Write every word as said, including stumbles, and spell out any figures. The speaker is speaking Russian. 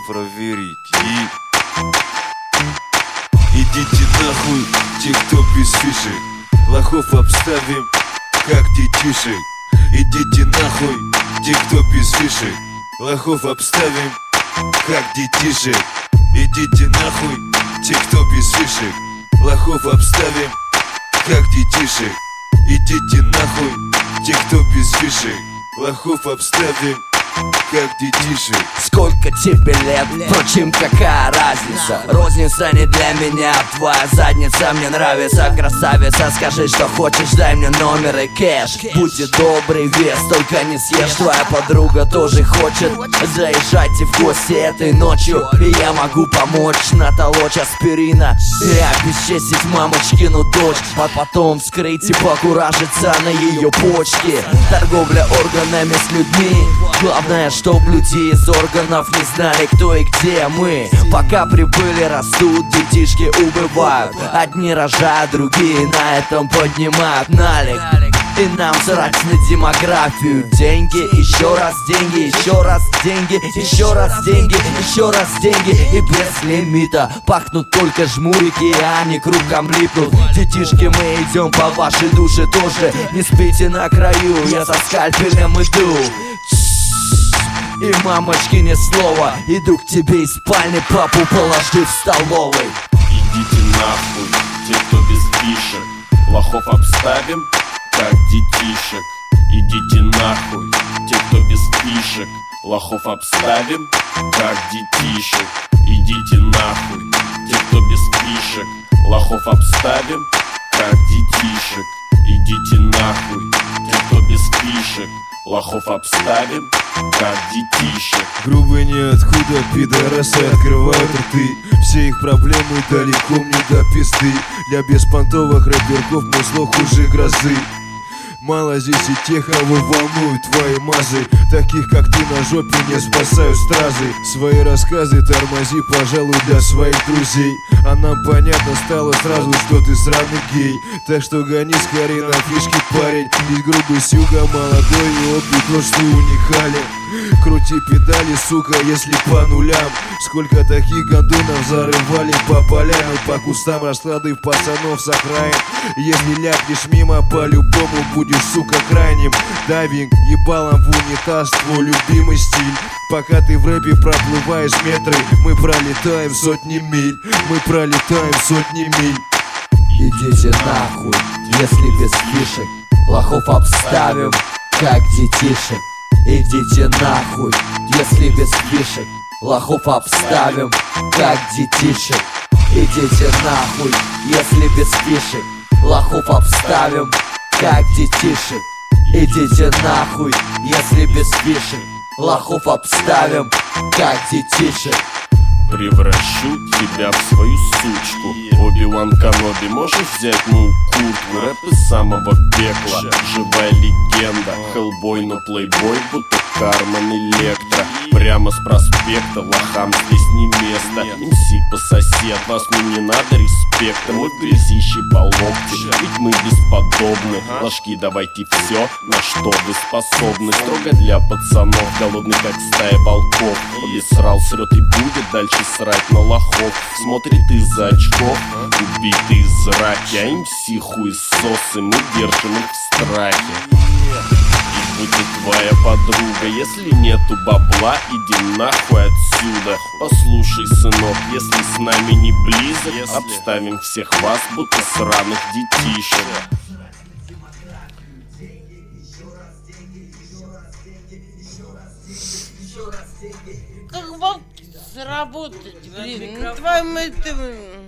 проверить. И идите нахуй, те, кто без фишек. Лохов обставим, как детишек. Идите нахуй, те, кто без фишек. Лохов обставим, как детишек. Идите нахуй, те, кто без фишек. Лохов обставим, как детишек. Идите нахуй, те, кто без фишек. Лохов обставим, как детишек. Сколько тебе лет, впрочем, какая разница? Розница не для меня, твоя задница мне нравится. Красавица, скажи, что хочешь, дай мне номер и кэш. Будь добрый, вес, только не съешь. Твоя подруга тоже хочет, заезжайте в гости этой ночью, и я могу помочь натолочь аспирина и обесчестить мамочкину дочь, а потом вскрыть и покуражиться на ее почки. Торговля органами с людьми. Главное, чтоб люди из органов не знали, кто и где мы. Пока прибыли, растут, детишки убывают. Одни рожают, другие на этом поднимают налик. И нам срать на демографию. Деньги, еще раз деньги, еще раз деньги, еще раз деньги, еще раз деньги. И без лимита пахнут только жмурики, а они кругом липнут. Детишки, мы идем по вашей душе тоже. Не спите на краю, я со скальпелем иду. И мамочки ни слова, иду к тебе из спальни, папу положи в столовой. Идите нахуй, те, кто без фишек. Лохов обставим, как детишек. Идите нахуй, те, кто без фишек. Лохов обставим, как детишек. Идите нахуй, те, кто без фишек. Лохов обставим, как детишек. Идите нахуй, те, кто без фишек. Лохов обставим, как детишек. Грубые ниоткуда пидорасы открывают рты. Все их проблемы далеко мне до пизды. Для беспонтовых рэперков мой слог хуже грозы. Мало здесь и тех, кого волнуют твои мазы. Таких, как ты, на жопе не спасают стразы. Свои рассказы тормози, пожалуй, для своих друзей. А нам понятно стало сразу, что ты сраный гей. Так что гони скорее на фишки, парень. Ведь грубый с юга, молодой и опыт, то, что уникален. Крути педали, сука, если по нулям. Сколько таких гондонов зарывали по полям и по кустам, раскладывая пацанов с окраин. Если ляпнешь мимо, по-любому будешь, сука, крайним. Дайвинг ебалом в унитаз, твой любимый стиль. Пока ты в рэпе проплываешь метры, мы пролетаем сотни миль. Мы пролетаем сотни миль. Идите нахуй, если без фишек. Лохов обставим, как детишек. Идите нахуй, если без фишек. Лохов обставим, как детишек. Идите нахуй, если без фишек. Лохов обставим, как детишек. Идите нахуй, если без фишек. Лохов обставим, как детишек. Превращу тебя в свою сучку. Оби-Ван Каноби, можешь взять мою куртку? Рэп из самого пекла, живая легенда. Хеллбой, но плейбой, будто Кармен Электро. Прямо с проспекта, лохам здесь не место. эм си по сосед, вас мне не надо респекта. Мы грязищи по локти, ведь мы бесподобны. Ложки, давайте все, на что вы способны. Строго для пацанов, голодный как стая волков. И срал, срет и будет дальше срать на лохов. Смотрит из-за очков, убитый из раки. А эм си хуесосы, мы держим их в страхе. И будет твоя подруга, если нету бабла, иди нахуй отсюда. Послушай, сынок, если с нами не близок, обставим всех вас, будто сраных детишек. Как волки заработать, блин, ну твоим это...